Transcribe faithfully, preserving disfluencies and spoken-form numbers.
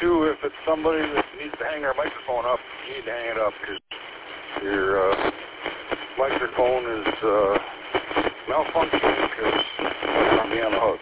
you, if it's somebody that needs to hang their microphone up, you need to hang it up because your uh, microphone is uh, malfunctioning because I'm going to be on the hook.